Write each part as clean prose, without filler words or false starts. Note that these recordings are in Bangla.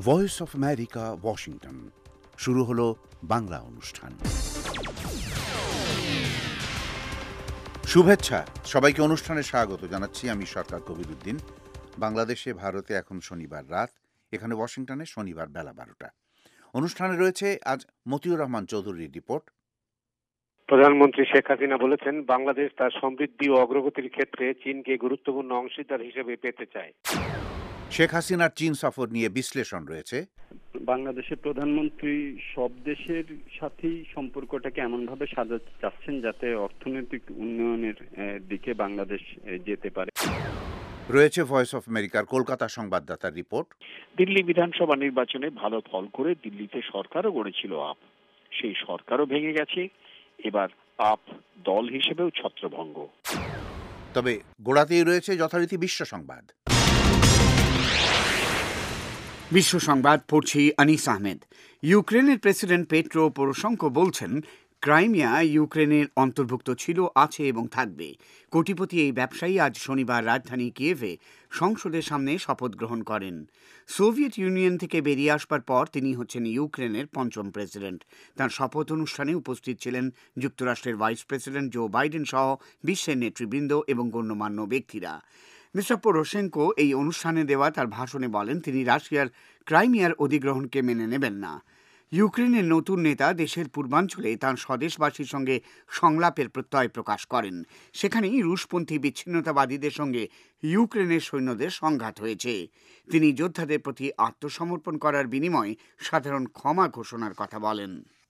Voice of America, Washington. শুরু হলো বাংলা অনুষ্ঠান। শুভেচ্ছা, সবাইকে অনুষ্ঠানে স্বাগত জানাচ্ছি। আমি সরকার কবিরউদ্দিন। বাংলাদেশে ভারতে এখন শনিবার রাত, এখানে ওয়াশিংটনে শনিবার বেলা 12টা। অনুষ্ঠানে রয়েছে আজ মতিউর রহমান চৌধুরীর রিপোর্ট। প্রধানমন্ত্রী শেখ হাসিনা বলেছেন, বাংলাদেশ তার সমৃদ্ধি ও অগ্রগতির ক্ষেত্রে চীনকে গুরুত্বপূর্ণ অংশীদার হিসেবে পেতে চায়। শেখ হাসিনার চীন সফর নিয়ে বিশ্লেষণ রয়েছে। বাংলাদেশের প্রধানমন্ত্রী সব দেশের সাথেই সম্পর্কটাকে এমনভাবে সাজাতে চাচ্ছেন যাতে অর্থনৈতিক উন্নয়নের দিকে বাংলাদেশ যেতে পারে। রয়েছে ভয়েস অফ আমেরিকার কলকাতা সংবাদদাতার রিপোর্ট। দিল্লি বিধানসভা নির্বাচনে ভালো ফল করে দিল্লিতে সরকারও গড়েছিল আপ, সেই সরকারও ভেঙে গেছে। এবার আপ দল হিসেবেও ছত্রভঙ্গ। তবে গোড়াতেই রয়েছে যথারীতি বিশ্ব সংবাদ। বিশ্ব সংবাদ পড়ছি আনিস আহমেদ। ইউক্রেনের প্রেসিডেন্ট পেট্রো পোরোশেঙ্কো বলছেন, ক্রাইমিয়া ইউক্রেনের অন্তর্ভুক্ত ছিল, আছে এবং থাকবে। কোটিপতি এই ব্যবসায়ী আজ শনিবার রাজধানী কিয়েভে সংসদের সামনে শপথ গ্রহণ করেন। সোভিয়েত ইউনিয়ন থেকে বেরিয়ে আসবার পর তিনি হচ্ছেন ইউক্রেনের পঞ্চম প্রেসিডেন্ট। তাঁর শপথ অনুষ্ঠানে উপস্থিত ছিলেন যুক্তরাষ্ট্রের ভাইস প্রেসিডেন্ট জো বাইডেন সহ বিশ্বের নেতৃবৃন্দ এবং গণ্যমান্য ব্যক্তিরা। মিস্টার পোরোশেঙ্কো এই অনুষ্ঠানে দেওয়া তার ভাষণে বলেন, তিনি রাশিয়ার ক্রাইমিয়ার অধিগ্রহণকে মেনে নেবেন না। ইউক্রেনের নতুন নেতা দেশের পূর্বাঞ্চলে তাঁর স্বদেশবাসীর সঙ্গে সংলাপের প্রত্যয় প্রকাশ করেন। সেখানেই রুশপন্থী বিচ্ছিন্নতাবাদীদের সঙ্গে ইউক্রেনের সৈন্যদের সংঘাত হয়েছে। তিনি যোদ্ধাদের প্রতি আত্মসমর্পণ করার বিনিময়ে সাধারণ ক্ষমা ঘোষণার কথা বলেন।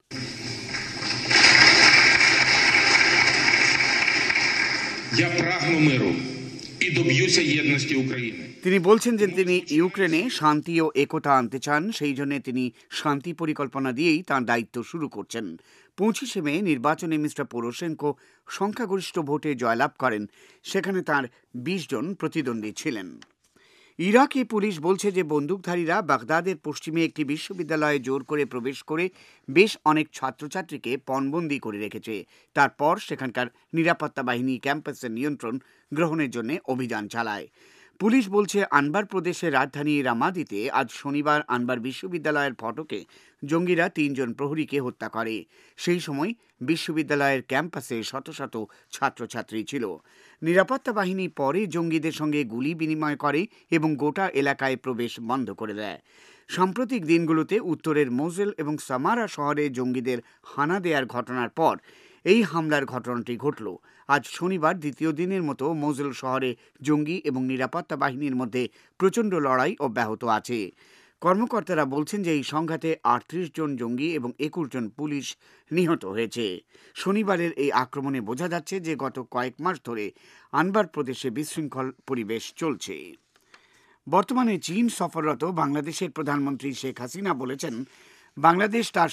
তিনি বলছেন যে তিনি ইউক্রেনে শান্তি ও একতা আনতে চান, সেই জন্য তিনি শান্তি পরিকল্পনা দিয়েই তাঁর দায়িত্ব শুরু করছেন। 25শে মে নির্বাচনে মিস্টার পোরোশেঙ্কো সংখ্যাগরিষ্ঠ ভোটে জয়লাভ করেন। সেখানে তাঁর 20 জন প্রতিদ্বন্দ্বী ছিলেন। ইরাকে পুলিশ বলছে যে বন্দুকধারীরা বাগদাদের পশ্চিমে একটি বিশ্ববিদ্যালয়ে জোর করে প্রবেশ করে বেশ অনেক ছাত্রছাত্রীকে পণবন্দি করে রেখেছে। তারপর সেখানকার নিরাপত্তা বাহিনী ক্যাম্পাসের নিয়ন্ত্রণ গ্রহণের জন্য অভিযান চালায়। পুলিশ বলছে, আনবার প্রদেশের রাজধানী রামাদিতে আজ শনিবার আনবার বিশ্ববিদ্যালয়ের ফটকে জঙ্গিরা 3 জন প্রহরীকে হত্যা করে। সেই সময় বিশ্ববিদ্যালয়ের ক্যাম্পাসে শত শত ছাত্রছাত্রী ছিল। নিরাপত্তা বাহিনী পরে জঙ্গিদের সঙ্গে গুলি বিনিময় করে এবং গোটা এলাকায় প্রবেশ বন্ধ করে দেয়। সাম্প্রতিক দিনগুলোতে উত্তরের মোজেল এবং সামারা শহরে জঙ্গিদের হানা দেওয়ার ঘটনার পর এই হামলার ঘটনাটি ঘটল। আজ শনিবার দ্বিতীয় দিনের মতো মোজেল শহরে জঙ্গি এবং নিরাপত্তা বাহিনীর মধ্যে প্রচণ্ড লড়াই অব্যাহত আছে। কর্মকর্তারা বলছেন যে এই সংঘাতে 38 জন জঙ্গি এবং 21 জন পুলিশ নিহত হয়েছে। শনিবারের এই আক্রমণে বোঝা যাচ্ছে যে গত কয়েক মাস ধরে আনবার প্রদেশে বিশৃঙ্খল পরিবেশ চলছে। বর্তমানে চীন সফররত বাংলাদেশের প্রধানমন্ত্রী শেখ হাসিনা বলেছেন, বাংলাদেশ তার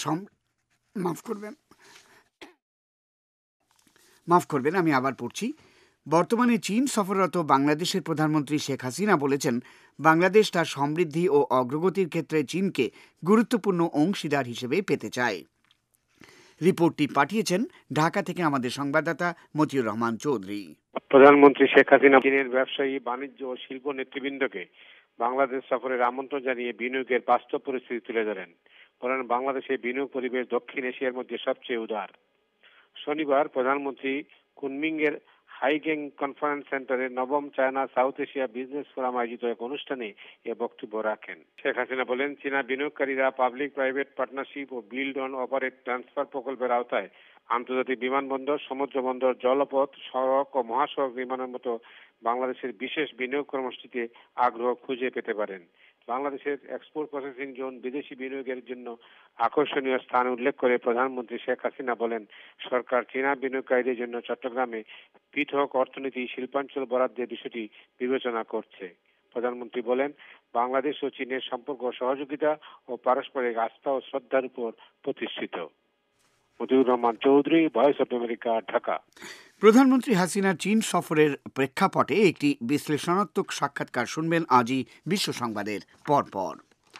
মাফ করবেন, আমি আবার পড়ছি। বর্তমানে চীন সফররত বাংলাদেশের প্রধানমন্ত্রী শেখ হাসিনা বলেছেন, বাংলাদেশ তার সমৃদ্ধি ও অগ্রগতির ক্ষেত্রে চীনকে গুরুত্বপূর্ণ অংশীদার হিসেবে পেতে চায়। রিপোর্টটি পাঠিয়েছেন ঢাকা থেকে আমাদের সংবাদদাতা মতিউর রহমান চৌধুরী। প্রধানমন্ত্রী শেখ হাসিনা চীনের ব্যবসায়ী, বাণিজ্য ও শিল্প নেতৃবৃন্দকে বাংলাদেশ সফরের আমন্ত্রণ জানিয়ে বিনিয়োগের বাস্তব পরিস্থিতি তুলে ধরেন। বলেন, বাংলাদেশের বিনিয়োগ পরিবেশ দক্ষিণ এশিয়ার মধ্যে সবচেয়ে উদার। শনিবার প্রধানমন্ত্রী কুনমিংয়ের হাইগেং কনফারেন্স সেন্টারে 9ম China South Asia Business Forum আয়োজিত এক অনুষ্ঠানে এ বক্তব্য রাখেন। শেখ হাসিনা বলেন, চীনা বিনিয়োগকারীরা পাবলিক প্রাইভেট পার্টনারশিপ ও বিল্ড অন অপারেট ট্রান্সফার প্রকল্পের আওতায় আন্তর্জাতিক বিমানবন্দর, সমুদ্র বন্দর, জলপথ, সড়ক ও মহাসড়ক নির্মাণের মতো বাংলাদেশের বিশেষ বিনিয়োগ কর্মসূচিতে আগ্রহ খুঁজে পেতে পারেন। বাংলাদেশের এক্সপোর্ট প্রসেসিং জোন বিদেশি বিনিয়োগের জন্য আকর্ষণীয় স্থান উল্লেখ করে প্রধানমন্ত্রী শেখ হাসিনা বলেন, সরকার চীনা বিনিয়োগকারীদের জন্য চট্টগ্রামে পৃথক অর্থনীতি শিল্পাঞ্চল বরাদ্দের বিষয়টি বিবেচনা করছে। প্রধানমন্ত্রী বলেন, বাংলাদেশ ও চীনের সম্পর্ক সহযোগিতা ও পারস্পরিক আস্থা ও শ্রদ্ধার উপর প্রতিষ্ঠিত। Motiur Rahman Chowdhury, Voice of America, Dhaka. প্রধানমন্ত্রী হাসিনার চীন সফরের প্রেক্ষাপটে একটি বিশ্লেষণাত্মক সাক্ষাৎকার শুনবেন আজই বিশ্ব সংবাদের পরপর।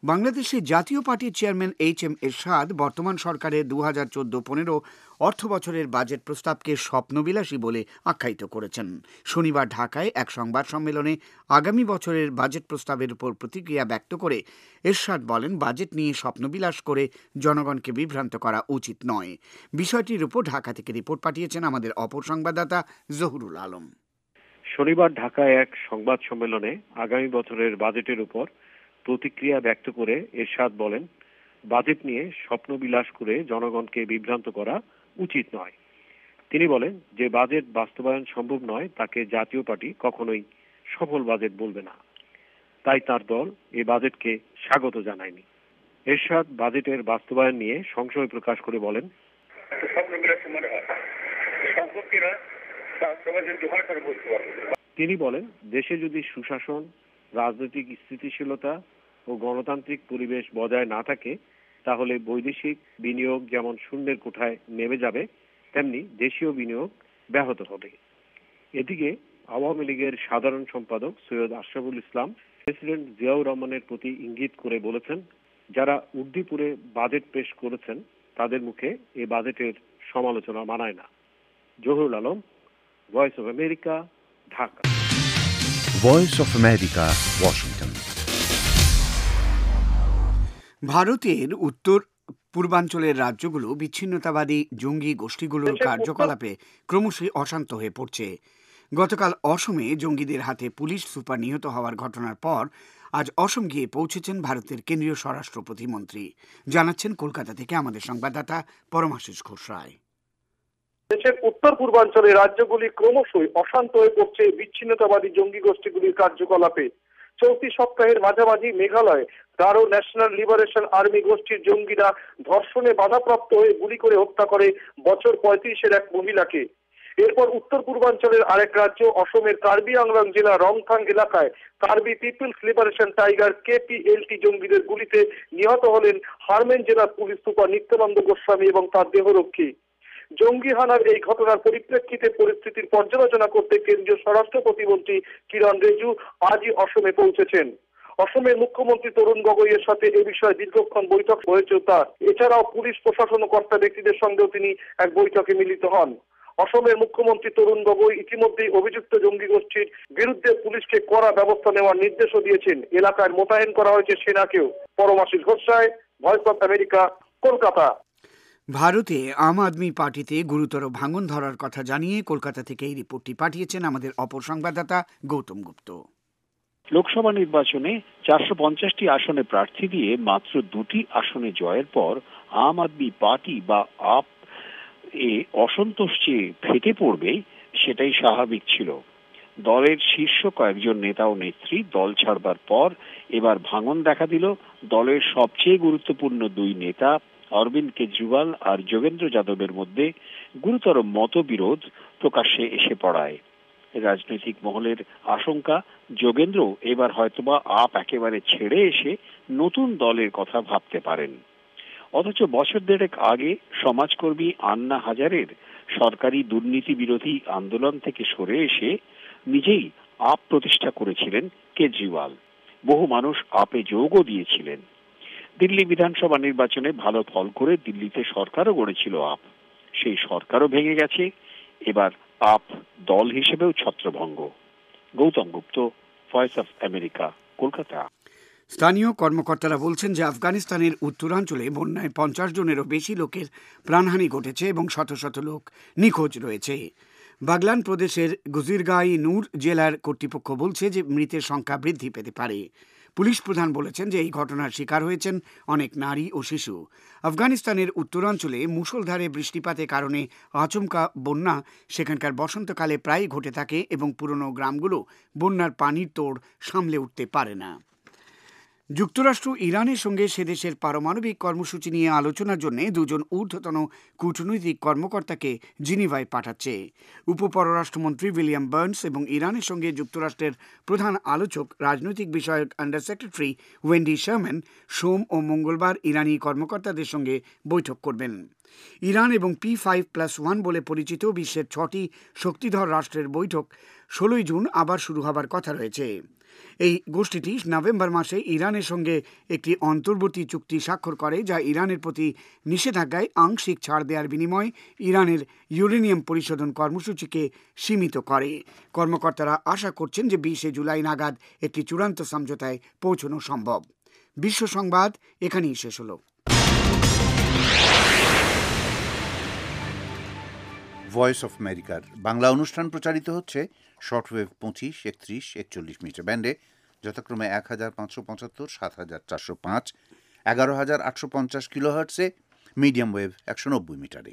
বাংলাদেশের জাতীয় পার্টির চেয়ারম্যান এইচ.এম. এরশাদ বর্তমান সরকারের 2014-15 অর্থ বছরের বাজেট প্রস্তাবকে স্বপ্নবিলাসী বলে আখ্যায়িত করেছেন। শনিবার ঢাকায় এক সংবাদ সম্মেলনে আগামী বছরের বাজেট প্রস্তাবের উপর প্রতিক্রিয়া ব্যক্ত করে এরশাদ বলেন, বাজেট নিয়ে স্বপ্নবিলাস করে জনগণকে বিভ্রান্ত করা উচিত নয়। বিষয়টির উপর ঢাকা থেকে রিপোর্ট পাঠিয়েছেন আমাদের অপর সংবাদদাতা জহুরুল আলম। শনিবার ঢাকায় এক সংবাদ সম্মেলনে আগামী বছরের বাজেটের উপর প্রতিক্রিয়া ব্যক্ত করে এরশাদ বলেন, বাজেট নিয়ে স্বপ্নবিলাস করে জনগণকে বিভ্রান্ত করা উচিত নয়। তিনি বলেন, যে বাজেট বাস্তবায়ন সম্ভব নয় তাকে জাতীয় পার্টি কখনোই সফল বাজেট বলবে না। তাই তার দল এই বাজেটকে স্বাগত জানায়নি। এরশাদ বাজেটের বাস্তবায়ন নিয়ে সংশয় প্রকাশ করে বলেন, তিনি বলেন, দেশে যদি সুশাসন, রাজনৈতিক স্থিতিশীলতা ও গণতান্ত্রিক পরিবেশ বজায় না থাকে তাহলে বৈদেশিক বিনিয়োগ যেমন শূন্যের কোঠায় নেমে যাবে, তেমনি দেশীয় বিনিয়োগ ব্যাহত হবে। এদিকে আওয়ামী লীগের সাধারণ সম্পাদক সৈয়দ আশরাফুল ইসলাম প্রেসিডেন্ট জিয়াউর রহমানের প্রতি ইঙ্গিত করে বলেছেন, যারা উর্দিপুরে বাজেট পেশ করেছেন তাদের মুখে এই বাজেটের সমালোচনা মানায় না। Zahurul Alam, Voice of America, Dhaka. Voice of America, Washington. ভারতের উত্তর পূর্বাঞ্চলের রাজ্যগুলো বিচ্ছিন্নতাবাদী জঙ্গি গোষ্ঠীগুলোর কার্যকলাপে ক্রমশই অশান্ত হয়ে পড়ছে। গতকাল অসমে জঙ্গিদের হাতে পুলিশ সুপার নিহত হওয়ার ঘটনার পর আজ অসম গিয়ে পৌঁছেছেন ভারতের কেন্দ্রীয় স্বরাষ্ট্র প্রতিমন্ত্রী। জানাচ্ছেন কলকাতা থেকে আমাদের সংবাদদাতা পরমাশিস ঘোষ রায়। দেশের উত্তর পূর্বাঞ্চলের রাজ্যগুলি ক্রমশই অশান্ত হয়ে পড়ছে বিচ্ছিন্নতাবাদী জঙ্গি গোষ্ঠীগুলির কার্যকলাপে। চলতি সপ্তাহের মাঝামাঝি Meghalaya Garo National Liberation Army গোষ্ঠীর জঙ্গিরা ধর্ষণে বাধাপ্রাপ্ত হয়ে গুলি করে হত্যা করে বছর 35-এর এক মহিলাকে। এরপর উত্তর পূর্বাঞ্চলের আরেক রাজ্য অসমের কার্বি আংলং জেলা রংথাং এলাকায় Karbi People's Liberation Tiger KPLT জঙ্গিদের গুলিতে নিহত হলেন হারমেন জেলার পুলিশ সুপার নিত্যানন্দ গোস্বামী এবং তার দেহরক্ষী। জঙ্গি হানার এই ঘটনার পরিপ্রেক্ষিতে পরিস্থিতির পর্যালোচনা করতে কেন্দ্রীয় স্বরাষ্ট্র প্রতিমন্ত্রী কিরণ রিজিজু আজই অসমে পৌঁছেছেন। অসমের মুখ্যমন্ত্রী তরুণ গগৈয়ের সাথে এ বিষয়ে দীর্ঘক্ষণ বৈঠক হয়েছে তার। এছাড়াও পুলিশ প্রশাসন ও কর্তা ব্যক্তিদের সঙ্গেও তিনি এক বৈঠকে মিলিত হন। অসমের মুখ্যমন্ত্রী তরুণ গগৈ ইতিমধ্যেই অভিযুক্ত জঙ্গি গোষ্ঠীর বিরুদ্ধে পুলিশকে কড়া ব্যবস্থা নেওয়ার নির্দেশও দিয়েছেন। এলাকায় মোতায়েন করা হয়েছে সেনাকেও। Paramashis Ghosh Roy, Voice of America, Kolkata. ভারতে আম আদমি পার্টিতে গুরুতর ভাঙন ধরার কথা জানিয়ে কলকাতা থেকে এই রিপোর্টটি পাঠিয়েছেন আমাদের অপর সংবাদদাতা গৌতম গুপ্ত। লোকসভা নির্বাচনে 450টি আসনে প্রার্থী দিয়ে মাত্র 2টি আসনে জয়ের পর আম আদমি পার্টি বা আপ এ অসন্তোষ যে ফেটে পড়বে সেটাই স্বাভাবিক ছিল। দলের শীর্ষ কয়েকজন নেতা ও নেত্রী দল ছাড়বার পর এবার ভাঙন দেখা দিল দলের সবচেয়ে গুরুত্বপূর্ণ দুই নেতা অরবিন্দ কেজরিওয়াল আর যোগেন্দ্র যাদবের মধ্যে গুরুতর মতবিরোধ প্রকাশ্যে এসে পড়ায়। রাজনৈতিক মহলের আশঙ্কা, যোগেন্দ্র এবার হয়তোবা আপ একেবারে ছেড়ে এসে নতুন দলের কথা ভাবতে পারেন। অথচ বছর দেড়েক আগে সমাজকর্মী আন্না হাজারের সরকারি দুর্নীতি বিরোধী আন্দোলন থেকে সরে এসে নিজেই আপ প্রতিষ্ঠা করেছিলেন কেজরিওয়াল। বহু মানুষ আপে যোগও দিয়েছিলেন। দিল্লি বিধানসভা নির্বাচনে ভালো ফল করে দিল্লিতে সরকারও গড়েছিল আপ। সেই সরকারও ভেঙে গেছে। এবার আপ দল হিসেবেও ছত্রভঙ্গ। Gautam Gupta, Voice of America, Kolkata. স্থানীয় কর্মকর্তারা বলছেন যে আফগানিস্তানের উত্তরাঞ্চলে বন্যায় 50 জনেরও বেশি লোকের প্রাণহানি ঘটেছে এবং শত শত লোক নিখোঁজ রয়েছে। বাগলান প্রদেশের গুজিরগাঁই নূর জেলার কর্তৃপক্ষ বলছে যে মৃতের সংখ্যা বৃদ্ধি পেতে পারে। পুলিশ প্রধান বলেছেন যে এই ঘটনার শিকার হয়েছেন অনেক নারী ও শিশু। আফগানিস্তানের উত্তরাঞ্চলে মুষলধারে বৃষ্টিপাতের কারণে আচমকা বন্যা সেখানকার বসন্তকালে প্রায়ই ঘটে থাকে এবং পুরনো গ্রামগুলো বন্যার পানির তোড় সামলে উঠতে পারে না। যুক্তরাষ্ট্র ইরানের সঙ্গে সেদেশের পারমাণবিক কর্মসূচি নিয়ে আলোচনার জন্য দুজন ঊর্ধ্বতন কূটনৈতিক কর্মকর্তাকে জিনিভায় পাঠাচ্ছে। উপপররাষ্ট্রমন্ত্রী উইলিয়াম বার্নস এবং ইরানের সঙ্গে যুক্তরাষ্ট্রের প্রধান আলোচক রাজনৈতিক বিষয়ক আন্ডার সেক্রেটারি ওয়েন্ডি শারম্যান সোম ও মঙ্গলবার ইরানি কর্মকর্তাদের সঙ্গে বৈঠক করবেন। ইরান এবং P5+1 বলে পরিচিত বিশ্বের 6টি শক্তিধর রাষ্ট্রের বৈঠক 16 জুন আবার শুরু হবার কথা রয়েছে। এই গোষ্ঠীটি নভেম্বর মাসে ইরানের সঙ্গে একটি অন্তর্বর্তী চুক্তি স্বাক্ষর করে, যা ইরানের প্রতি নিষেধাজ্ঞায় আংশিক ছাড় দেওয়ার বিনিময়ে ইরানের ইউরেনিয়াম পরিশোধন কর্মসূচিকে সীমিত করে। কর্মকর্তারা আশা করছেন যে 20 জুলাই নাগাদ একটি চূড়ান্ত সমঝোতায় পৌঁছানো সম্ভব। বিশ্ব সংবাদ এখানেই শেষ হলো। ভয়েস অফ আমেরিকার বাংলা অনুষ্ঠান প্রচারিত হচ্ছে শর্টওয়েভ 25, 31, 41 মিটার ব্যান্ডে যথাক্রমে 1575, 7405, 11850 কিলোহার্টসে, মিডিয়াম ওয়েভ 190 মিটারে।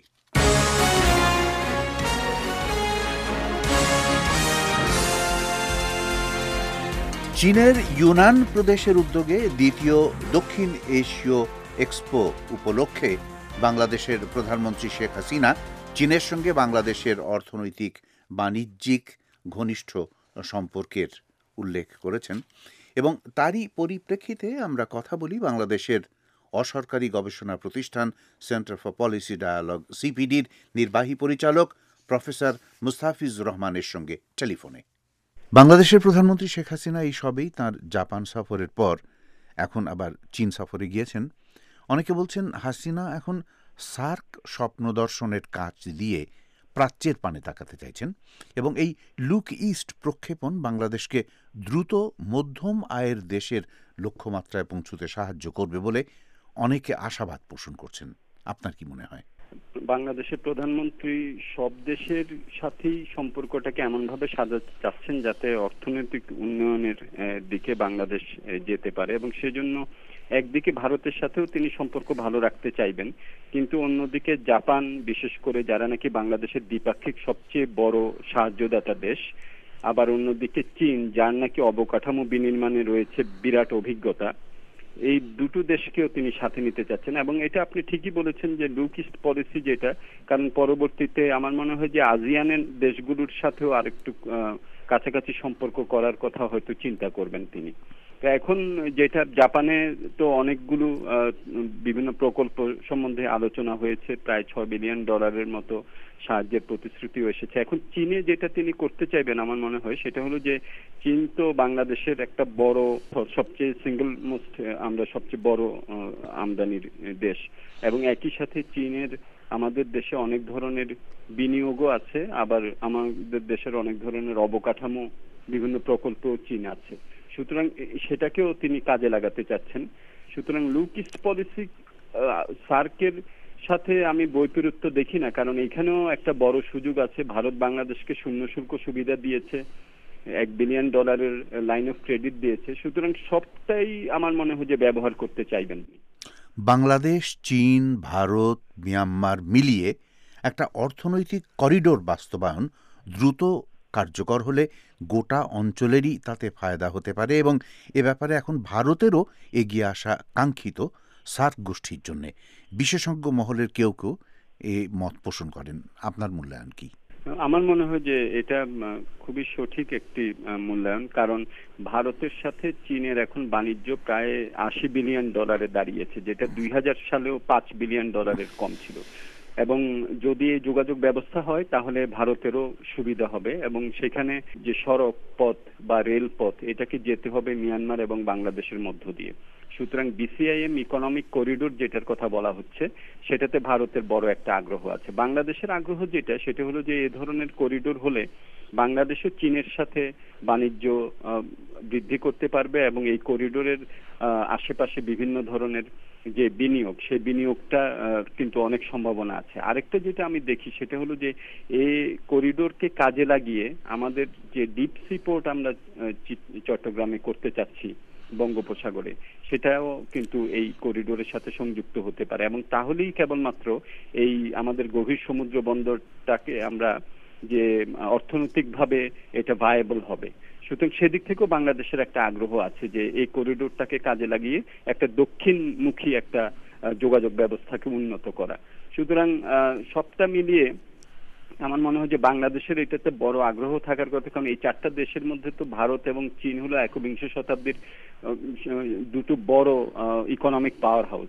চীনের ইউনান প্রদেশের উদ্যোগে দ্বিতীয় দক্ষিণ এশীয় এক্সপো উপলক্ষে বাংলাদেশের প্রধানমন্ত্রী শেখ হাসিনা চীনের সঙ্গে বাংলাদেশের অর্থনৈতিক বাণিজ্যিক ঘনিষ্ঠ সম্পর্কের উল্লেখ করেছেন এবং তারই পরিপ্রেক্ষিতে আমরা কথা বলি বাংলাদেশের অসরকারি গবেষণা প্রতিষ্ঠান সেন্টার ফর পলিসি ডায়ালগ সিপিডির নির্বাহী পরিচালক প্রফেসর মুস্তাফিজুর রহমানের সঙ্গে টেলিফোনে। বাংলাদেশের প্রধানমন্ত্রী শেখ হাসিনা এই সবেই তাঁর জাপান সফরের পর এখন আবার চীন সফরে গিয়েছেন। অনেকে বলছেন হাসিনা এখন সার্ক স্বপ্ন দর্শনের কাজ দিয়ে প্রাচ্যের পানে তাকাতে চাইছেন এবং এই লুক ইস্ট প্রক্ষেপণ বাংলাদেশকে দ্রুত মধ্যম আয়ের দেশের লক্ষ্যমাত্রায় পৌঁছতে সাহায্য করবে বলে অনেকে আশাবাদ পোষণ করছেন। আপনার কি মনে হয়? বাংলাদেশের প্রধানমন্ত্রী সব দেশের সাথেই সম্পর্কটাকে এমনভাবে সাজাতে চাচ্ছেন যাতে অর্থনৈতিক উন্নয়নের দিকে বাংলাদেশ যেতে পারে এবং সেজন্য একদিকে ভারতের সাথেও তিনি সম্পর্ক ভালো রাখতে চাইবেন, কিন্তু অন্যদিকে জাপান বিশেষ করে যারা নাকি বাংলাদেশের দ্বিপাক্ষিক সবচেয়ে বড় সাহায্যদাতা দেশ, আবার অন্যদিকে চীন যার নাকি অবকাঠামো বিনির্মাণে রয়েছে বিরাট অভিজ্ঞতা, এই দুটো দেশকেও তিনি সাথে নিতে চাচ্ছেন। এবং এটা আপনি ঠিকই বলেছেন যে লুক ইস্ট পলিসি যেটা, কারণ পরবর্তীতে আমার মনে হয় যে আসিয়ানের দেশগুলোর সাথেও আরেকটু কাছাকাছি সম্পর্ক করার কথা হয়তো চিন্তা করবেন তিনি। এখন যেটা জাপানে তো অনেকগুলো বিভিন্ন প্রকল্প সম্বন্ধে আলোচনা হয়েছে, প্রায় $6 বিলিয়ন মতো সাহায্যের প্রতিশ্রুতিও এসেছে। এখন চীনে যেটা তিনি করতে চাইবেন আমার মনে হয় সেটা হলো যে চীন তো বাংলাদেশের একটা বড় সবচেয়ে সিঙ্গল মোস্ট আমরা সবচেয়ে বড় আমদানির দেশ এবং একই সাথে চীনের আমাদের দেশে অনেক ধরনের বিনিয়োগও আছে, আবার আমাদের দেশের অনেক ধরনের অবকাঠামো বিভিন্ন প্রকল্প চীন আছে, সুতরাং সেটাকেও তিনি কাজে লাগাতে চাচ্ছেন। সুতরাং লুক ইস্ট পলিসি সার্কের সাথে আমি বৈপরীত্য দেখি না, কারণ এখানেও একটা বড় সুযোগ আছে। ভারত বাংলাদেশকে শূন্য শুল্ক সুবিধা দিয়েছে, $1 বিলিয়ন লাইন অফ ক্রেডিট দিয়েছে, সুতরাং সবটাই আমার মনে হয় যে ব্যবহার করতে চাইবেন। বাংলাদেশ, চীন, ভারত, মিয়ানমার মিলিয়ে একটা অর্থনৈতিক করিডোর বাস্তবায়ন দ্রুত কার্যকর হলে গোটা অঞ্চলেরই তাতে ফায়দা হতে পারে এবং এ ব্যাপারে এখন ভারতেরও এগিয়ে আসা কাঙ্ক্ষিত সার্ক গোষ্ঠীর জন্য বিশেষজ্ঞ মহলের কেউ কেউ এই মত পোষণ করেন। আপনার মূল্যায়ন কি? আমার মনে হয় যে এটা খুবই সঠিক একটি মূল্যায়ন, কারণ ভারতের সাথে চীনের এখন বাণিজ্য প্রায় $80 বিলিয়ন দাঁড়িয়েছে, যেটা 2000 সালেও $5 বিলিয়ন কম ছিল। এবং যদি এই যোগাযোগ ব্যবস্থা হয় তাহলে ভারতেরও সুবিধা হবে এবং সেখানে যে সড়ক পথ বা রেলপথ এটাকে যেতে হবে মিয়ানমার এবং বাংলাদেশের মধ্য দিয়ে। সুতরাং BCIM ইকোনমিক করিডোর যেটার কথা বলা হচ্ছে সেটাতে ভারতের বড় একটা আগ্রহ আছে। বাংলাদেশের আগ্রহ যেটা সেটা হলো যে এ ধরনের করিডোর হলে বাংলাদেশও চীনের সাথে বাণিজ্য বৃদ্ধি করতে পারবে এবং এই করিডোরের আশেপাশে বিভিন্ন ধরনের যে বিনিয়োগ সেই বিনিয়োগটা কিন্তু অনেক সম্ভাবনা আছে। আরেকটা যেটা আমি দেখি সেটা হলো যে এই করিডোরকে কাজে লাগিয়ে আমাদের যে ডিপ সি পোর্ট আমরা চট্টগ্রামে করতে চাচ্ছি বঙ্গোপসাগরে, সেটাও কিন্তু এই করিডোরের সাথে সংযুক্ত হতে পারে এবং তাহলেই কেবলমাত্র এই আমাদের গভীর সমুদ্র বন্দরটাকে আমরা যে অর্থনৈতিকভাবে এটা ভায়াবল হবে। সুতরাং সেদিক থেকেও বাংলাদেশের একটা আগ্রহ আছে যে এই করিডোরটাকে কাজে লাগিয়ে একটা দক্ষিণমুখী একটা যোগাযোগ ব্যবস্থাকে উন্নত করা। সুতরাং সবটা মিলিয়ে আমার মনে হয় যে বাংলাদেশের এটাতে বড় আগ্রহ থাকার কথা, কারণ এই চারটা দেশের মধ্যে তো ভারত এবং চীন হলো একবিংশ শতাব্দীর দুটো বড় ইকোনমিক পাওয়ার হাউস।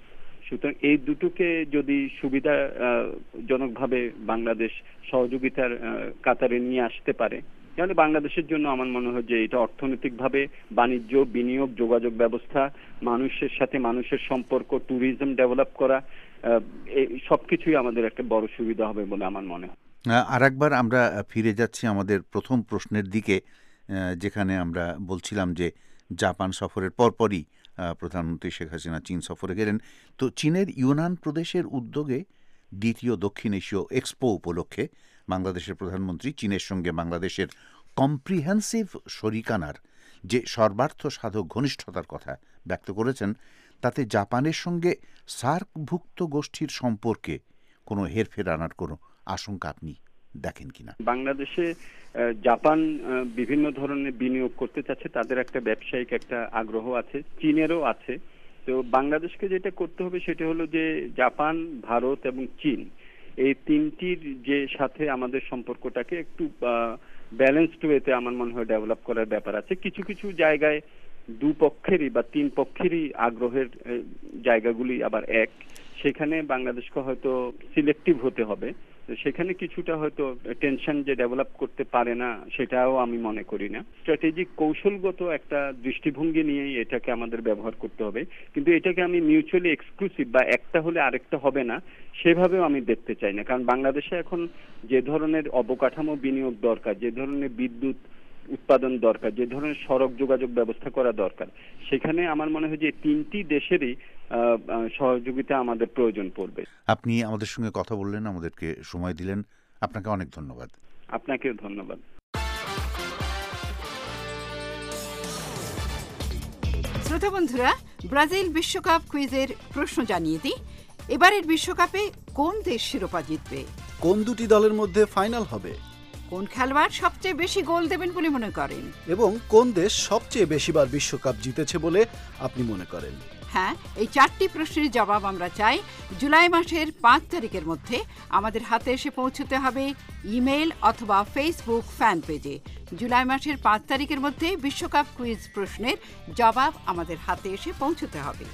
সুতরাং এই দুটোকে যদি সুবিধা জনকভাবে বাংলাদেশ সহযোগিতার কাতারে নিয়ে আসতে পারে, তাহলে বাংলাদেশের জন্য আমার মনে হয় যে এটা অর্থনৈতিকভাবে বাণিজ্য, বিনিয়োগ, যোগাযোগ ব্যবস্থা, মানুষের সাথে মানুষের সম্পর্ক, ট্যুরিজম ডেভেলপ করা, এই সবকিছুই আমাদের একটা বড় সুবিধা হবে বলে আমার মনে হয়। আর একবার আমরা ফিরে যাচ্ছি আমাদের প্রথম প্রশ্নের দিকে, যেখানে আমরা বলছিলাম যে জাপান সফরের পরপরই প্রধানমন্ত্রী শেখ হাসিনা চীন সফরে গেলেন। তো চীনের ইউনান প্রদেশের উদ্যোগে দ্বিতীয় দক্ষিণ এশীয় এক্সপো উপলক্ষে বাংলাদেশের প্রধানমন্ত্রী চীনের সঙ্গে বাংলাদেশের কম্প্রিহেন্সিভ শরিকানার যে সর্বার্থ সাধক ঘনিষ্ঠতার কথা ব্যক্ত করেছেন, তাতে জাপানের সঙ্গে সার্কভুক্ত গোষ্ঠীর সম্পর্কে কোনো হেরফের আনার কোনো আশঙ্কা আপনি দেখেন কিনা? বাংলাদেশে জাপান বিভিন্ন ধরনের বিনিয়োগ করতে চাচ্ছে, তাদের একটা ব্যবসায়িক একটা আগ্রহ আছে, চীনেরও আছে। তো বাংলাদেশকে যেটা করতে হবে সেটা হলো যে জাপান, ভারত এবং চীন এই তিনটির যে সাথে আমাদের সম্পর্কটাকে একটু ব্যালেন্সড ওয়েতে আমার মনে হয় ডেভেলপ করার ব্যাপার আছে। কিছু কিছু জায়গায় দুপক্ষেরই বা তিন পক্ষেরই আগ্রহের জায়গাগুলি আবার এক, সেখানে বাংলাদেশকে হয়তো সিলেক্টিভ হতে হবে। সেখানে কিছুটা হয়তো টেনশন যে ডেভেলপ করতে পারে না সেটাও আমি মনে করি না। স্ট্র্যাটেজিক কৌশলগত একটা দৃষ্টিভঙ্গি নিয়েই এটাকে আমাদের ব্যবহার করতে হবে, কিন্তু এটাকে আমি মিউচুয়ালি এক্সক্লুসিভ বা একটা হলে আরেকটা হবে না সেভাবেও আমি দেখতে চাই না। কারণ বাংলাদেশে এখন যে ধরনের অবকাঠামো বিনিয়োগ দরকার, যে ধরনের বিদ্যুৎ উৎপাদন দরকার, যে ধরনের সড়ক যোগাযোগ ব্যবস্থা করা দরকার, সেখানে আমার মনে হয় যে তিনটি দেশেরই সহযোগিতা আমাদের প্রয়োজন পড়বে। আপনি আমাদের সঙ্গে কথা বললেন, আমাদেরকে সময় দিলেন, আপনাকে অনেক ধন্যবাদ। আপনাকেও ধন্যবাদ। শ্রোতা বন্ধুরা, ব্রাজিল বিশ্বকাপ কুইজের প্রশ্ন জানিয়ে দিই। এবারের বিশ্বকাপে কোন দেশ শিরোপা জিতবে? কোন দুটি দলের মধ্যে ফাইনাল হবে? কোন খেলোয়াড় সবচেয়ে বেশি গোল দেবেন বলে মনে করেন? এবং কোন দেশ সবচেয়ে বেশিবার বিশ্বকাপ জিতেছে বলে আপনি মনে করেন? হ্যাঁ, এই 4টি প্রশ্নের জবাব আমরা চাই জুলাই মাসের 5 তারিখের মধ্যে। আমাদের হাতে এসে পৌঁছতে হবে ইমেল অথবা ফেসবুক ফ্যান পেজে। জুলাই মাসের 5 তারিখের মধ্যে বিশ্বকাপ কুইজ প্রশ্নের জবাব আমাদের হাতে এসে পৌঁছতে হবে।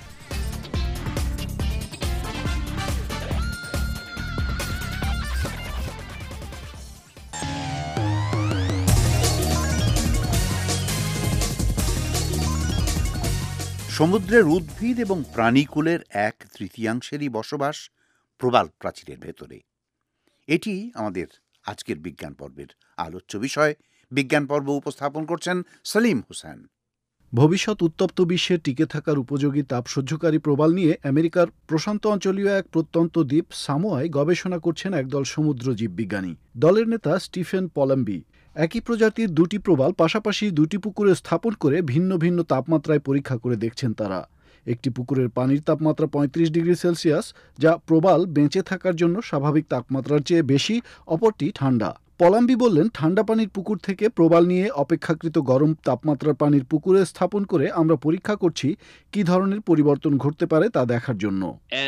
সমুদ্রের উদ্ভিদ এবং প্রাণীকুলের 1/3 বসবাস প্রবাল প্রাচীরের ভেতরে। এটি আমাদের আজকের বিজ্ঞান পর্বের আলোচ্য বিষয়। বিজ্ঞান পর্ব উপস্থাপন করছেন সলিম হোসেন। ভবিষ্যৎ উত্তপ্ত বিশ্বে টিকে থাকার উপযোগী তাপ সহ্যকারী প্রবাল নিয়ে আমেরিকার প্রশান্ত অঞ্চলীয় এক প্রত্যন্ত দ্বীপ সামোয়ায় গবেষণা করছেন একদল সমুদ্র জীববিজ্ঞানী। দলের নেতা স্টিফেন পলাম্বি একই প্রজাতির 2টি প্রবাল পাশাপাশি 2টি পুকুরে স্থাপন করে ভিন্ন ভিন্ন তাপমাত্রায় পরীক্ষা করে দেখছেন তারা। একটি পুকুরের পানির তাপমাত্রা 35 ডিগ্রি সেলসিয়াস, যা প্রবাল বেঁচে থাকার জন্য স্বাভাবিক তাপমাত্রার চেয়ে বেশি, অপরটি ঠান্ডা। পলাম্বি বললেন, ঠান্ডা পানির পুকুর থেকে প্রবাল নিয়ে অপেক্ষাকৃত গরম তাপমাত্রার পানির পুকুরে স্থাপন করে আমরা পরীক্ষা করছি কি ধরনের পরিবর্তন ঘটতে পারে তা দেখার জন্য।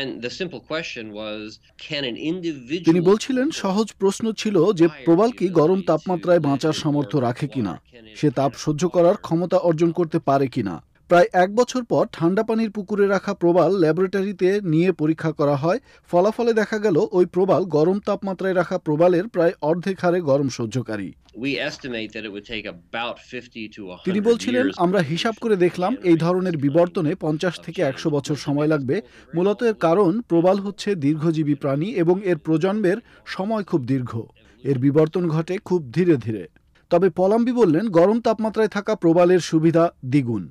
তিনি বলছিলেন, সহজ প্রশ্ন ছিল যে প্রবাল কি গরম তাপমাত্রায় বাঁচার সামর্থ্য রাখে কিনা, সে তাপ সহ্য করার ক্ষমতা অর্জন করতে পারে কিনা। প্রায় 1 বছর পর ঠান্ডা পানির পুকুরে রাখা প্রবাল ল্যাবরেটরিতে নিয়ে পরীক্ষা করা হয়। ফলাফলে দেখা গেল ওই প্রবাল গরম তাপমাত্রায় রাখা প্রবালের প্রায় অর্ধেক হারে গরম সহ্যকারী। তিনি বলছিলেন, আমরা হিসাব করে দেখলাম এই ধরনের বিবর্তনে 50 থেকে 100 বছর সময় লাগবে। মূলত এর কারণ প্রবাল হচ্ছে দীর্ঘজীবী প্রাণী এবং এর প্রজন্মের সময় খুব দীর্ঘ। এর বিবর্তন ঘটে খুব ধীরে ধীরে। তবে পলাম্বি বললেন, গরম তাপমাত্রায় থাকা প্রবালের সুবিধা দ্বিগুণ।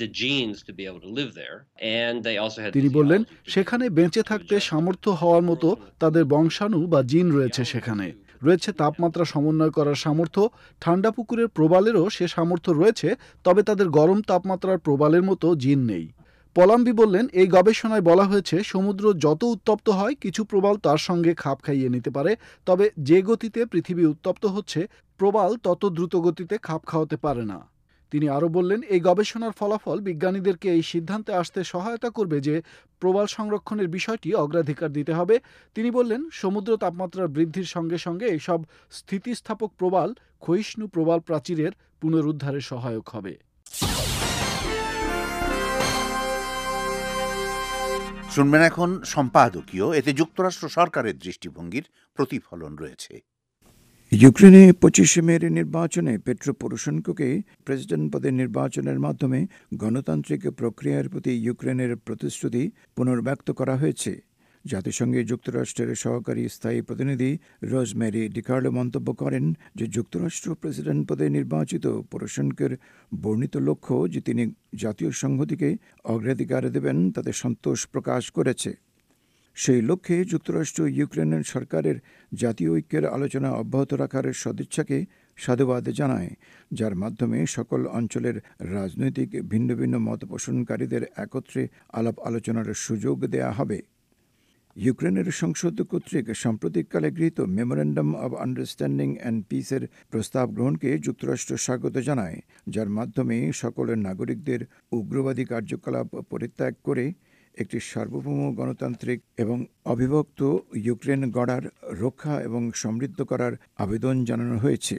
তিনি বললেন, সেখানে বেঁচে থাকতে সামর্থ্য হওয়ার মতো তাদের বংশাণু বা জিন রয়েছে। সেখানে রয়েছে তাপমাত্রা সমন্বয় করার সামর্থ্য। ঠান্ডা পুকুরের প্রবালেরও সে সামর্থ্য রয়েছে, তবে তাদের গরম তাপমাত্রার প্রবালের মতো জিন নেই। পলাম্বি বললেন, এই গবেষণায় বলা হয়েছে সমুদ্র যত উত্তপ্ত হয় কিছু প্রবাল তার সঙ্গে খাপ খাইয়ে নিতে পারে, তবে যে গতিতে পৃথিবী উত্তপ্ত হচ্ছে প্রবাল তত দ্রুত গতিতে খাপ খাওয়াতে পারে না। তিনি আরও বললেন, এই গবেষণার ফলাফল বিজ্ঞানীদেরকে এই সিদ্ধান্তে আসতে সহায়তা করবে যে প্রবাল সংরক্ষণের বিষয়টি অগ্রাধিকার দিতে হবে। তিনি বললেন, সমুদ্র তাপমাত্রার বৃদ্ধির সঙ্গে সঙ্গে এইসব স্থিতিস্থাপক প্রবাল ক্ষয়িষ্ণু প্রবাল প্রাচীরের পুনরুদ্ধারে সহায়ক হবে। শুনবেন এখন সম্পাদকীয়, এতে যুক্তরাষ্ট্র সরকারের দৃষ্টিভঙ্গির প্রতিফলন রয়েছে। ইউক্রেনে 25 মের নির্বাচনে পেট্রো পোরোশেঙ্কোকে প্রেসিডেন্ট পদে নির্বাচনের মাধ্যমে গণতান্ত্রিক প্রক্রিয়ার প্রতি ইউক্রেনের প্রতিশ্রুতি পুনর্ব্যক্ত করা হয়েছে। জাতিসংঘে যুক্তরাষ্ট্রের সহকারী স্থায়ী প্রতিনিধি রোজমেরি ডিকার্লো মন্তব্য করেন যে যুক্তরাষ্ট্র প্রেসিডেন্ট পদে নির্বাচিত পোরোশেঙ্কোর বর্ণিত লক্ষ্য যে তিনি জাতীয় সংহতিকে অগ্রাধিকার দেবেন তাতে সন্তোষ প্রকাশ করেছে। সেই লক্ষ্যে যুক্তরাষ্ট্র ইউক্রেনের সরকারের জাতীয় ঐক্যের আলোচনা অব্যাহত রাখার সদিচ্ছাকে সাধুবাদ জানায়, যার মাধ্যমে সকল অঞ্চলের রাজনৈতিক ভিন্ন ভিন্ন মত পোষণকারীদের একত্রে আলাপ আলোচনার সুযোগ দেয়া হবে। ইউক্রেনের সংসদ কর্তৃক সাম্প্রতিককালে গৃহীত মেমোরেন্ডাম অব আন্ডারস্ট্যান্ডিং অ্যান্ড পিসের প্রস্তাব গ্রহণকে যুক্তরাষ্ট্র স্বাগত জানায়, যার মাধ্যমে সকলের নাগরিকদের উগ্রবাদী কার্যকলাপ পরিত্যাগ করে একটি সার্বভৌম গণতান্ত্রিক এবং অবিভক্ত ইউক্রেন গড়ার, রক্ষা এবং সমৃদ্ধ করার আবেদন জানানো হয়েছে।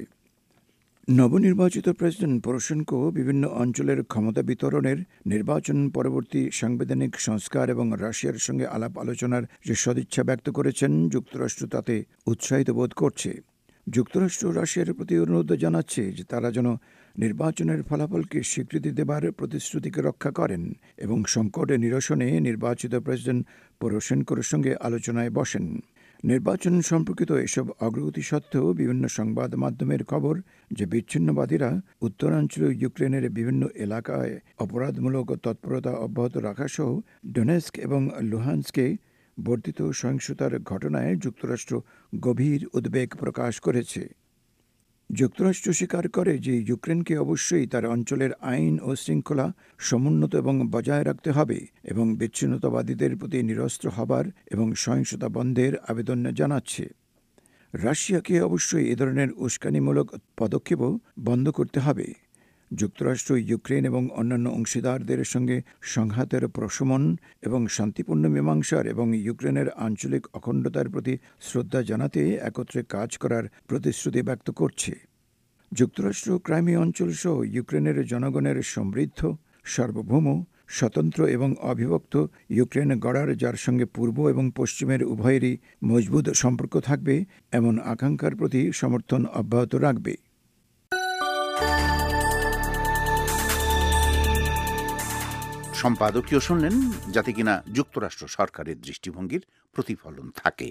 নবনির্বাচিত প্রেসিডেন্ট পোরোশেঙ্কো বিভিন্ন অঞ্চলের ক্ষমতা বিতরণের, নির্বাচন পরবর্তী সাংবিধানিক সংস্কার এবং রাশিয়ার সঙ্গে আলাপ আলোচনার যে সদিচ্ছা ব্যক্ত করেছেন, যুক্তরাষ্ট্র তাতে উৎসাহিত বোধ করছে। যুক্তরাষ্ট্র রাশিয়ার প্রতি অনুরোধ জানাচ্ছে যে তারা যেন নির্বাচনের ফলাফলকে স্বীকৃতি দেবার প্রতিশ্রুতিকে রক্ষা করেন এবং সংকট নিরসনে নির্বাচিত প্রেসিডেন্ট পোরোশেঙ্কোর সঙ্গে আলোচনায় বসেন। নির্বাচন সম্পর্কিত এসব অগ্রগতি সত্ত্বেও বিভিন্ন সংবাদ মাধ্যমের খবর যে বিচ্ছিন্নবাদীরা উত্তরাঞ্চলীয় ইউক্রেনের বিভিন্ন এলাকায় অপরাধমূলক তৎপরতা অব্যাহত রাখাসহ ডোনেস্ক এবং লুহান্সকে বর্ধিত সহিংসতার ঘটনায় যুক্তরাষ্ট্র গভীর উদ্বেগ প্রকাশ করেছে। যুক্তরাষ্ট্র স্বীকার করে যে ইউক্রেনকে অবশ্যই তার অঞ্চলের আইন ও শৃঙ্খলা সমুন্নত এবং বজায় রাখতে হবে এবং বিচ্ছিন্নতাবাদীদের প্রতি নিরস্ত্র হবার এবং সহিংসতা বন্ধের আবেদন জানাচ্ছে। রাশিয়াকে অবশ্যই এ ধরনের উস্কানিমূলক পদক্ষেপও বন্ধ করতে হবে। যুক্তরাষ্ট্র ইউক্রেন এবং অন্যান্য অংশীদারদের সঙ্গে সংঘাতের প্রশমন এবং শান্তিপূর্ণ মীমাংসার এবং ইউক্রেনের আঞ্চলিক অখণ্ডতার প্রতি শ্রদ্ধা জানাতে একত্রে কাজ করার প্রতিশ্রুতি ব্যক্ত করছে। যুক্তরাষ্ট্র ক্রাইমিয়া অঞ্চলসহ ইউক্রেনের জনগণের সমৃদ্ধ, সার্বভৌম, স্বতন্ত্র এবং অবিভক্ত ইউক্রেন গড়ার, যার সঙ্গে পূর্ব এবং পশ্চিমের উভয়েরই মজবুত সম্পর্ক থাকবে, এমন আকাঙ্ক্ষার প্রতি সমর্থন অব্যাহত রাখবে। সম্পাদকীয় শুনলেন, যাতে কিনা যুক্তরাষ্ট্র সরকারের দৃষ্টিভঙ্গির প্রতিফলন থাকে।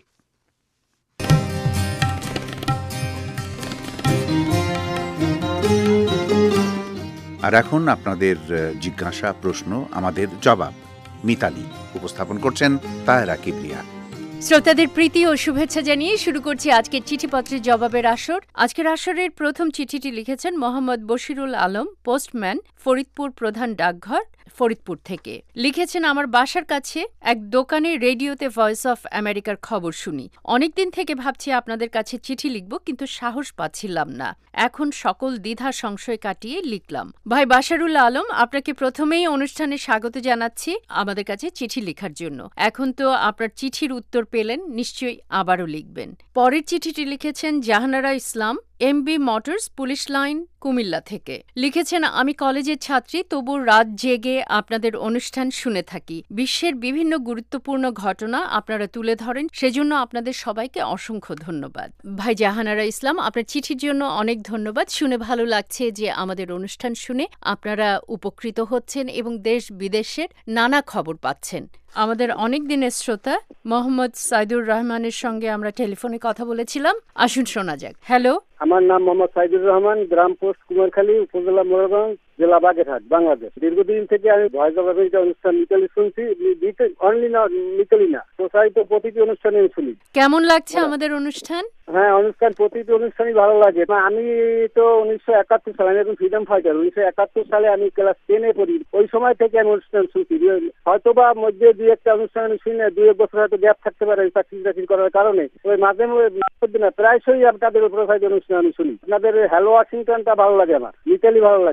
আর এখন আপনাদের জিজ্ঞাসা, প্রশ্ন, আমাদের জবাব। মিতালি উপস্থাপন করছেন তাহেরা কিবরিয়া। শ্রোতাদের প্রীতি ও শুভেচ্ছা জানিয়ে শুরু করছি আজকের চিঠিপত্রের জবাবের আসর। আজকের আসরের প্রথম চিঠিটি লিখেছেন মোহাম্মদ বশিরুল আলম, পোস্টম্যান, ফরিদপুর প্রধান ডাকঘর, ফরিদপুর থেকে। লিখেছেন, আমার বাসার কাছে এক দোকানে রেডিওতে ভয়েস অফ আমেরিকার খবর শুনি। অনেকদিন থেকে ভাবছি আপনাদের কাছে চিঠি লিখব, কিন্তু সাহস পাচ্ছিলাম না। এখন সকল দ্বিধা সংশয় কাটিয়ে লিখলাম। ভাই বাশারুল আলম, আপনাকে প্রথমেই অনুষ্ঠানে স্বাগত জানাচ্ছি আমাদের কাছে চিঠি লেখার জন্য। এখন তো আপনার চিঠির উত্তর পেলেন, নিশ্চয়ই আবারও লিখবেন। পরের চিঠিটি লিখেছেন Jahanara Islam, MB Motors, police line, Comilla থেকে। লিখেছেন, আমি কলেজের ছাত্রী, তবু রাত জেগে আপনাদের অনুষ্ঠান শুনে থাকি। বিশ্বের বিভিন্ন গুরুত্বপূর্ণ ঘটনা আপনারা তুলে ধরেন, সেজন্য আপনাদের সবাইকে অসংখ্য ধন্যবাদ। ভাই জাহানারা ইসলাম, আপনার চিঠির জন্য অনেক ধন্যবাদ। শুনে ভালো লাগছে যে আমাদের অনুষ্ঠান শুনে আপনারা উপকৃত হচ্ছেন এবং দেশ বিদেশের নানা খবর পাচ্ছেন। আমাদের অনেক দিনের শ্রোতা মোহাম্মদ সাইদুর রহমানের সঙ্গে আমরা টেলিফোনে কথা বলেছিলাম। আসুন শোনা যাক। হ্যালো, আমার নাম মোহাম্মদ সাইদুর রহমান, গ্রাম পোস্ট কুমারখালী, উপজেলা মোড়াগঞ্জ, জেলা বাগেরহাট, বাংলাদেশ। দীর্ঘদিন থেকে আমি ভয়েস অফ আমেরিকা অনুষ্ঠান মিতালি শুনছি। মিতালি না, প্রচারিত প্রতিটি অনুষ্ঠানে শুনি। কেমন লাগছে আমাদের অনুষ্ঠান? হ্যাঁ, অনুষ্ঠান প্রতিটি অনুষ্ঠানই ভালো লাগে। আমি তো 1971 সালে, আমি এখন ফ্রিডম ফাইটার। 1971 সালে আমি ক্লাস 10-এ পড়ি। ওই সময় থেকে আমি অনুষ্ঠান শুনছি। হয়তোবা মধ্যে দুই একটা অনুষ্ঠান আমি শুনে 2-1 বছর হয়তো গ্যাপ থাকতে পারে চাকরি করার কারণে। ওই মাঝে না প্রায়শই তাদের প্রচারিত অনুষ্ঠান আমি শুনি। আপনাদের হ্যালো ওয়াশিংটনটা ভালো লাগে, আমার মিতালি ভালো লাগে। এরপর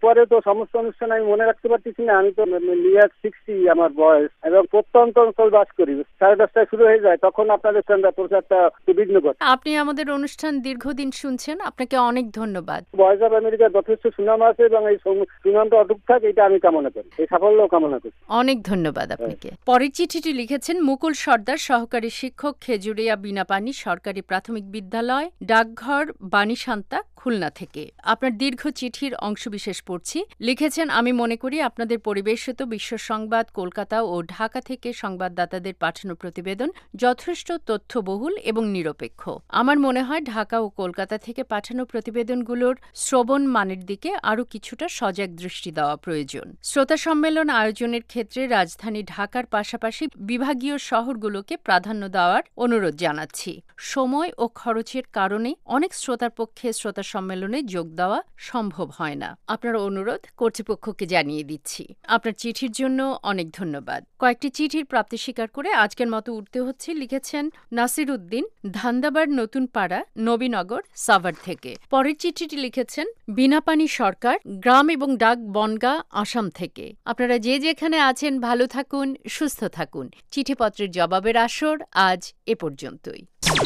এরপরে তো সমস্ত অনুষ্ঠান আমি মনে রাখতে পারতেছি না। আমি তো নিয়ার 60 আমার বয়স এবং প্রত্যন্ত অঞ্চল বাস করি। 10:30টায় শুরু হয়ে যায়, তখন আপনাদের প্রচারটা বিঘ্ন করে। আপনি আমাদের অনুষ্ঠান দীর্ঘদিন শুনছেন, আপনাকে অনেক ধন্যবাদ। ভয়েস অফ আমেরিকার যথেষ্ট সুনাম আছে এবং এই সুনামটা অটুট থাকে, এটা আমি কামনা করি, এই সাফল্য কামনা করি। অনেক ধন্যবাদ আপনাকে। পরের চিঠিটি লিখেছেন মুকুল সর্দার, সহকারী শিক্ষক, খেজুরিয়া বিনাপানি সরকারি প্রাথমিক বিদ্যালয়, ডাকঘর, বাণীশান্তা, খুলনা থেকে। আপনার দীর্ঘ চিঠির অংশবিশেষ পড়ছি। লিখেছেন, আমি মনে করি আপনাদের পরিবেশিত বিশ্ব সংবাদ কলকাতা ও ঢাকা থেকে সংবাদদাতাদের পাঠানো প্রতিবেদন যথেষ্ট তথ্যবহুল এবং নিরপেক্ষ। আমার মনে হয় ঢাকা ও কলকাতা থেকে পাঠানো প্রতিবেদনগুলোর শ্রবণ মানের দিকে আরও কিছুটা সজাগ দৃষ্টি দেওয়া প্রয়োজন। শ্রোতা সম্মেলন আয়োজনের ক্ষেত্রে রাজধানী ঢাকার পাশাপাশি বিভাগীয় শহরগুলোকে প্রাধান্য দেওয়ার অনুরোধ জানাচ্ছি। সময় ও খরচের কারণে অনেক শ্রোতার পক্ষে শ্রোতা সম্মেলনে যোগ দেওয়া সম্ভব হয় না। আপনার অনুরোধ কর্তৃপক্ষকে জানিয়ে দিচ্ছি। আপনার চিঠির জন্য অনেক ধন্যবাদ। কয়েকটি চিঠির প্রাপ্তি স্বীকার করে আজকের মতো উঠতে হচ্ছে। লিখেছেন নাসির উদ্দিন, ধান্দাবার নতুন পাড়া, নবীনগর, সাভার থেকে। পরের চিঠিটি লিখেছেন বিনাপানি সরকার, গ্রাম এবং ডাক, বনগাঁ, আসাম থেকে। আপনারা যে যেখানে আছেন ভালো থাকুন, সুস্থ থাকুন। চিঠিপত্রের জবাবের আসর আজ এ পর্যন্তই।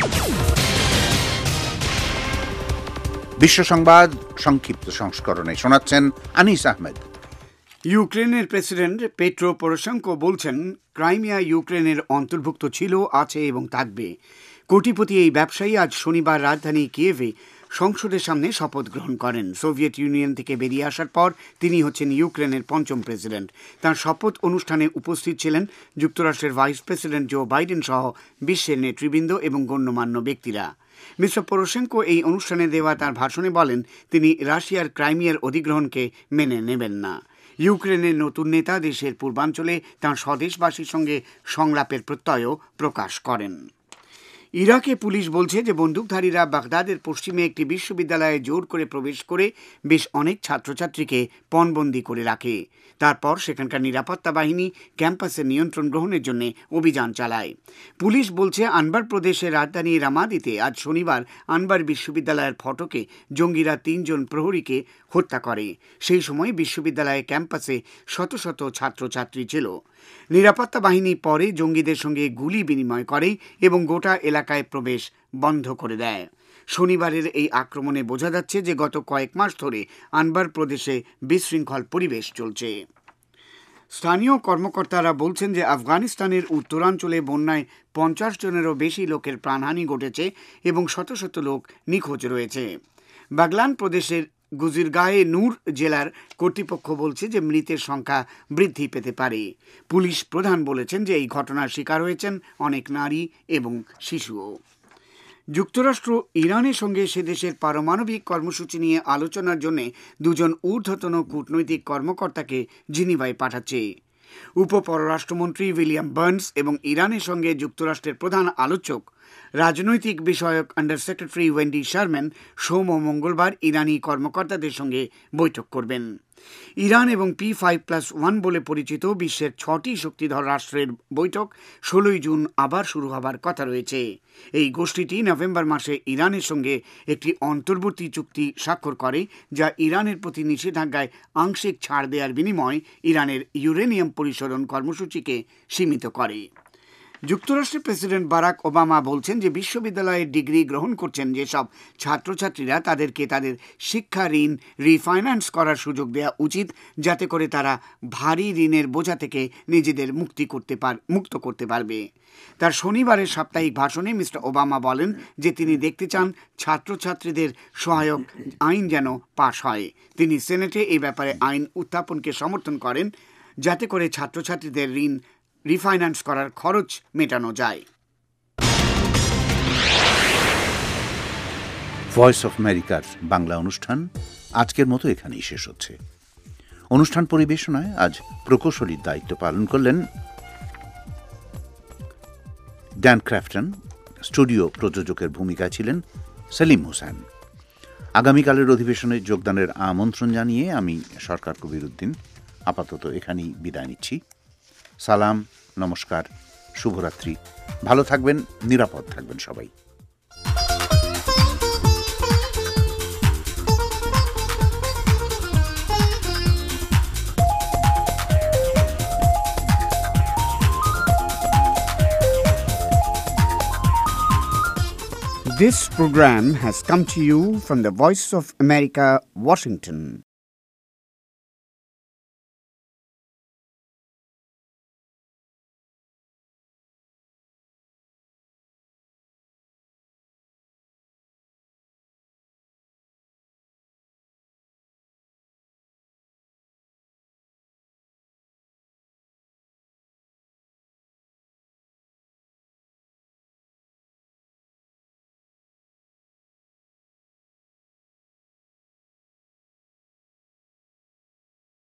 বিশ্ব সংবাদ সংক্ষিপ্ত সংস্করণে শোনাচ্ছেন আনিস আহমেদ। ইউক্রেনের প্রেসিডেন্ট পেট্রো পরোশেঙ্কো বলছেন, ক্রাইমিয়া ইউক্রেনের অন্তর্ভুক্ত ছিল, আছে এবং থাকবে। কোটিপতি এই ব্যবসায়ী আজ শনিবার রাজধানী কিয়েভে সংসদের সামনে শপথ গ্রহণ করেন। সোভিয়েত ইউনিয়ন থেকে বেরিয়ে আসার পর তিনি হচ্ছেন ইউক্রেনের পঞ্চম প্রেসিডেন্ট। তাঁর শপথ অনুষ্ঠানে উপস্থিত ছিলেন যুক্তরাষ্ট্রের ভাইস প্রেসিডেন্ট জো বাইডেন সহ বিশ্বের নেতৃবৃন্দ এবং গণ্যমান্য ব্যক্তিরা। মিস্টার পরোশেঙ্কো এই অনুষ্ঠানে দেওয়া তাঁর ভাষণে বলেন, তিনি রাশিয়ার ক্রাইমিয়ার অধিগ্রহণকে মেনে নেবেন না। ইউক্রেনের নতুন নেতা দেশের পূর্বাঞ্চলে তাঁর স্বদেশবাসীর সঙ্গে সংলাপের প্রত্যয়ও প্রকাশ করেন। ইরাকে পুলিশ বলছে যে বন্দুকধারীরা বাগদাদের পশ্চিমে একটি বিশ্ববিদ্যালয়ে জোর করে প্রবেশ করে বেশ অনেক ছাত্রছাত্রীকে পণবন্দি করে রাখে। তারপর সেখানকার নিরাপত্তা বাহিনী ক্যাম্পাসের নিয়ন্ত্রণ গ্রহণের জন্য অভিযান চালায়। পুলিশ বলছে আনবার প্রদেশের রাজধানী রামাদিতে আজ শনিবার আনবার বিশ্ববিদ্যালয়ের ফটকে জঙ্গিরা 3 জন প্রহরীকে হত্যা করে। সেই সময় বিশ্ববিদ্যালয়ের ক্যাম্পাসে শত শত ছাত্রছাত্রী ছিল। নিরাপত্তা বাহিনী পরে জঙ্গিদের সঙ্গে গুলি বিনিময় করে এবং গোটা এলাকায় প্রবেশ বন্ধ করে দেয়। শনিবারের এই আক্রমণে বোঝা যাচ্ছে যে গত কয়েক মাস ধরে আনবার প্রদেশে বিশৃঙ্খল পরিবেশ চলছে। স্থানীয় কর্মকর্তারা বলছেন যে আফগানিস্তানের উত্তরাঞ্চলে বন্যায় 50 জনেরও বেশি লোকের প্রাণহানি ঘটেছে এবং শত শত লোক নিখোঁজ রয়েছে। বাগলান প্রদেশের গুজিরগাঁয়ে নূর জেলার কর্তৃপক্ষ বলছে যে মৃতের সংখ্যা বৃদ্ধি পেতে পারে। পুলিশ প্রধান বলেছেন যে এই ঘটনার শিকার হয়েছেন অনেক নারী এবং শিশুও। যুক্তরাষ্ট্র ইরানের সঙ্গে সে দেশের পারমাণবিক কর্মসূচি নিয়ে আলোচনার জন্য 2 জন ঊর্ধ্বতন কূটনৈতিক কর্মকর্তাকে জিনিভায় পাঠাচ্ছে। উপপররাষ্ট্রমন্ত্রী উইলিয়াম বার্নস এবং ইরানের সঙ্গে যুক্তরাষ্ট্রের প্রধান আলোচক রাজনৈতিক বিষয়ক আন্ডার সেক্রেটারি ওয়েন্ডি শারম্যান সোম ও মঙ্গলবার ইরানি কর্মকর্তাদের সঙ্গে বৈঠক করবেন। ইরান এবং P5+1 বলে পরিচিত বিশ্বের 6টি শক্তিধর রাষ্ট্রের বৈঠক 16 জুন আবার শুরু হবার কথা রয়েছে। এই গোষ্ঠীটি নভেম্বর মাসে ইরানের সঙ্গে একটি অন্তর্বর্তী চুক্তি স্বাক্ষর করে, যা ইরানের প্রতি নিষেধাজ্ঞায় আংশিক ছাড় দেওয়ার বিনিময়ে ইরানের ইউরেনিয়াম পরিশোধন কর্মসূচিকে সীমিত করে। যুক্তরাষ্ট্রের প্রেসিডেন্ট বারাক ওবামা বলছেন যে বিশ্ববিদ্যালয়ে ডিগ্রি গ্রহণ করছেন যেসব ছাত্রছাত্রীরা তাদেরকে তাদের শিক্ষা ঋণ রিফাইন্যান্স করার সুযোগ দেওয়া উচিত, যাতে করে তারা ভারী ঋণের বোঝা থেকে নিজেদের মুক্ত করতে পারবে। তার শনিবারের সাপ্তাহিক ভাষণে মিস্টার ওবামা বলেন যে তিনি দেখতে চান ছাত্রছাত্রীদের সহায়ক আইন যেন পাশ হয়। তিনি সেনেটে এই ব্যাপারে আইন উত্থাপনকে সমর্থন করেন, যাতে করে ছাত্রছাত্রীদের ঋণ রিফাইন্যান্স করার খরচ মেটানো যায়। ভয়েস অফ আমেরিকার বাংলা অনুষ্ঠান আজকের মতো এখানেই শেষ হচ্ছে। অনুষ্ঠান পরিবেশনায় আজ প্রকৌশলীর দায়িত্ব পালন করলেন ড্যান ক্রাফটন। স্টুডিও প্রযোজকের ভূমিকায় ছিলেন সেলিম হোসেন। আগামীকালের অধিবেশনে যোগদানের আমন্ত্রণ জানিয়ে আমি সরকার কবির উদ্দিন আপাতত এখানেই বিদায় নিচ্ছি। সালাম, নমস্কার, শুভরাত্রি। ভালো থাকবেন, নিরাপদ থাকবেন সবাই। This program has come to you from the Voice of America, Washington.